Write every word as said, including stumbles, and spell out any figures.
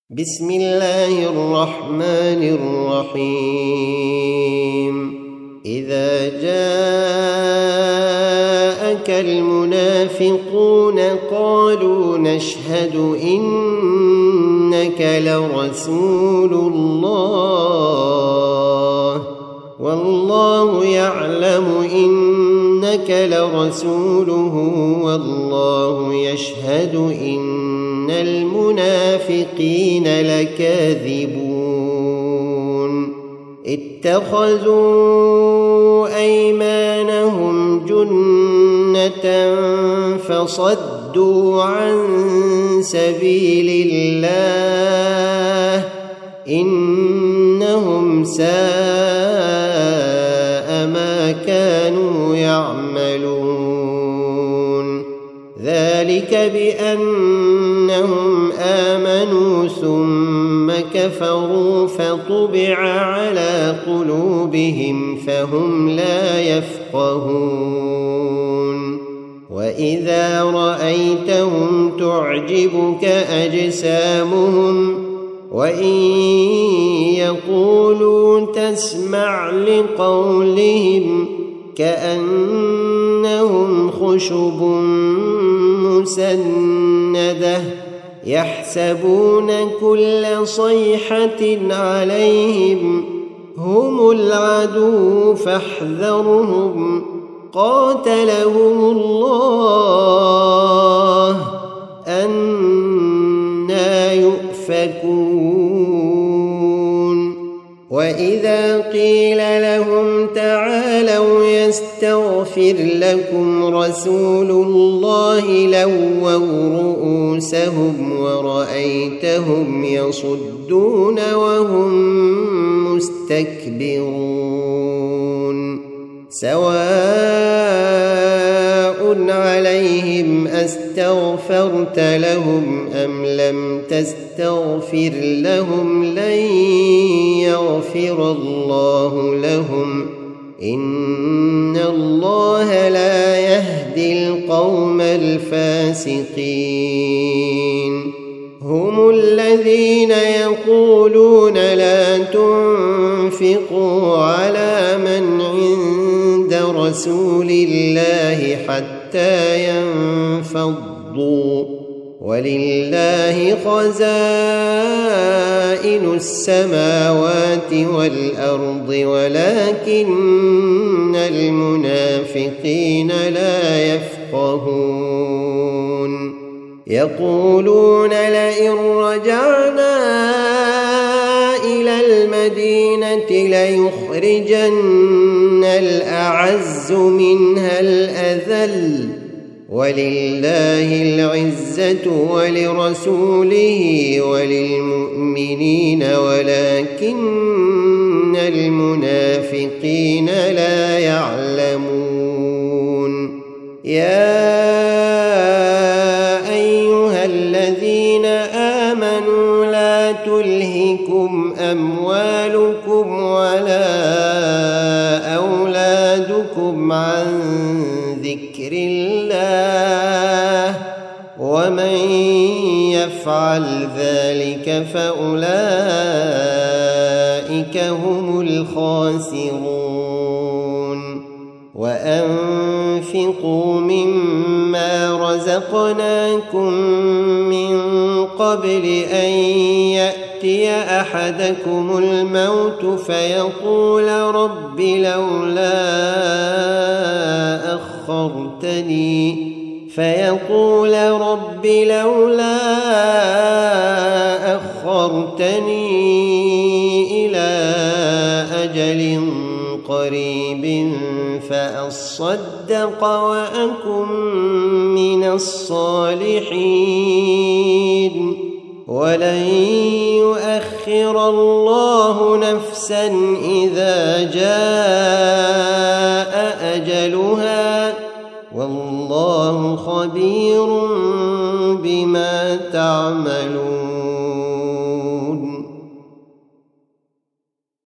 بسم الله الرحمن الرحيم إذا جاءك المنافقون قالوا نشهد إنك لرسول الله والله يعلم إنك لرسوله والله يشهد إن المنافقين لكاذبون اتخذوا أيمانهم جنة فصدوا عن سبيل الله إنهم ساء ما كانوا يعملون ذلك بأنهم آمنوا ثم كفروا فطبع على قلوبهم فهم لا يفقهون وإذا رأيتهم تعجبك أجسامهم وإن يقولوا تسمع لقولهم كأنهم خشب مسندة يحسبون كل صيحة عليهم هم العدو فاحذرهم قاتلهم الله أنى يؤفكون وإذا قيل لهم تعالوا يستغفر لكم رسول الله لووا رؤوسهم ورأيتهم يصدون وهم مستكبرون سواء عليهم أستغفرت لهم أم لم تستغفر لهم لن يغفر الله لهم إن الله لا يهدي القوم الفاسقين هم الذين يقولون لا تنفقوا على من عند رسول الله حتى ينفضوا ولله خزائن السماوات والأرض ولكن المنافقين لا يفقهون يقولون لئن رجعنا إلى المدينة ليخرجن الأعز منها الأذل ولله العزة ولرسوله وللمؤمنين ولكن المنافقين لا يعلمون يا أيها الذين آمنوا لا تلهكم أموالكم ولا أولادكم عن ذكر الله ومن يفعل ذلك فأولئك هم الخاسرون وأنفقوا مما رزقناكم من قبل أن يأتي أحدكم الموت فيقول رب لولا أخرتني فيقول رب لولا أخرتني إلى أجل قريب فأصدق وأكن من الصالحين ولن يؤخر الله نفسا إذا جاء أجلها والله خبير بما